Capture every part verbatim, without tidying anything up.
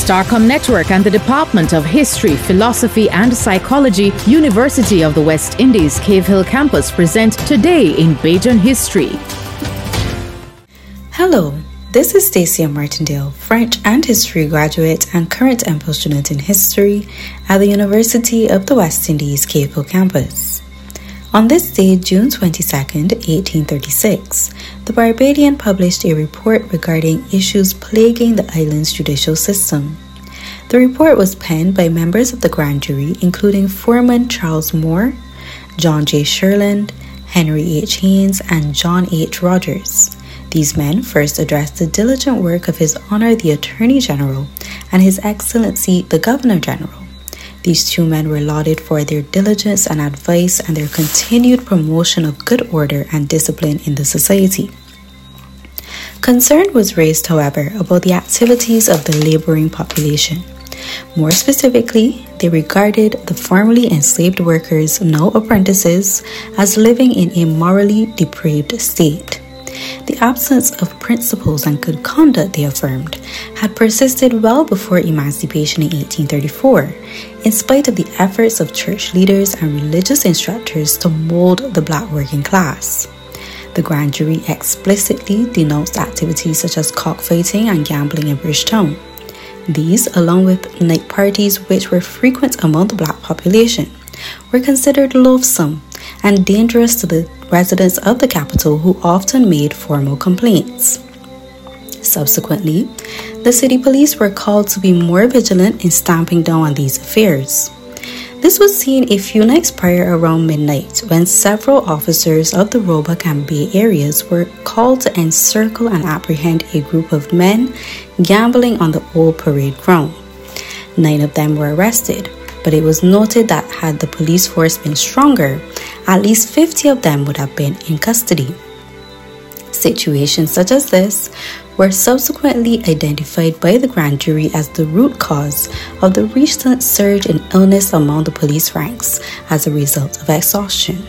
Starcom Network and the Department of History, Philosophy and Psychology, University of the West Indies, Cave Hill Campus present Today in Bajan History. Hello, this is Stacia Martindale, French and History graduate and current M Phil student in History at the University of the West Indies, Cave Hill Campus. On this day, June twenty-second, eighteen thirty-six, the Barbadian published a report regarding issues plaguing the island's judicial system. The report was penned by members of the grand jury, including Foreman Charles Moore, John J. Sherland, Henry H. Haynes, and John H. Rogers. These men first addressed the diligent work of His Honor the Attorney General and His Excellency the Governor General. These two men were lauded for their diligence and advice and their continued promotion of good order and discipline in the society. Concern was raised, however, about the activities of the laboring population. More specifically, they regarded the formerly enslaved workers, now apprentices, as living in a morally depraved state. The absence of principles and good conduct, they affirmed, had persisted well before emancipation in eighteen thirty-four, in spite of the efforts of church leaders and religious instructors to mold the black working class. The grand jury explicitly denounced activities such as cockfighting and gambling in Bridgetown. These, along with night parties which were frequent among the black population, were considered loathsome and dangerous to the residents of the capital, who often made formal complaints. Subsequently, the city police were called to be more vigilant in stamping down on these affairs. This was seen a few nights prior around midnight, when several officers of the Roebuck and Bay areas were called to encircle and apprehend a group of men gambling on the old parade ground. Nine of them were arrested, but it was noted that had the police force been stronger, at least fifty of them would have been in custody. Situations such as this were subsequently identified by the grand jury as the root cause of the recent surge in illness among the police ranks as a result of exhaustion.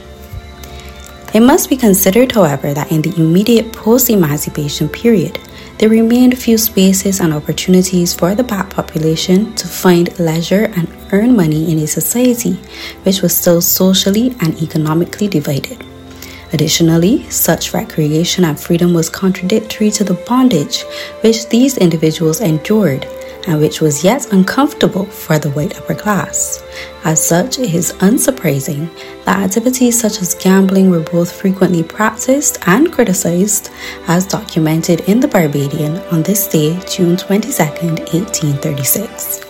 It must be considered, however, that in the immediate post-emancipation period, there remained few spaces and opportunities for the black population to find leisure and earn money in a society which was still socially and economically divided. Additionally, such recreation and freedom was contradictory to the bondage which these individuals endured and which was yet uncomfortable for the white upper class. As such, it is unsurprising that activities such as gambling were both frequently practiced and criticized, as documented in the Barbadian on this day, June twenty-second, eighteen thirty-six.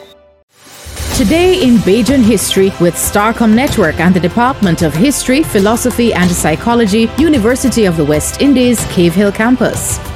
Today in Bajan History with Starcom Network and the Department of History, Philosophy and Psychology, University of the West Indies, Cave Hill Campus.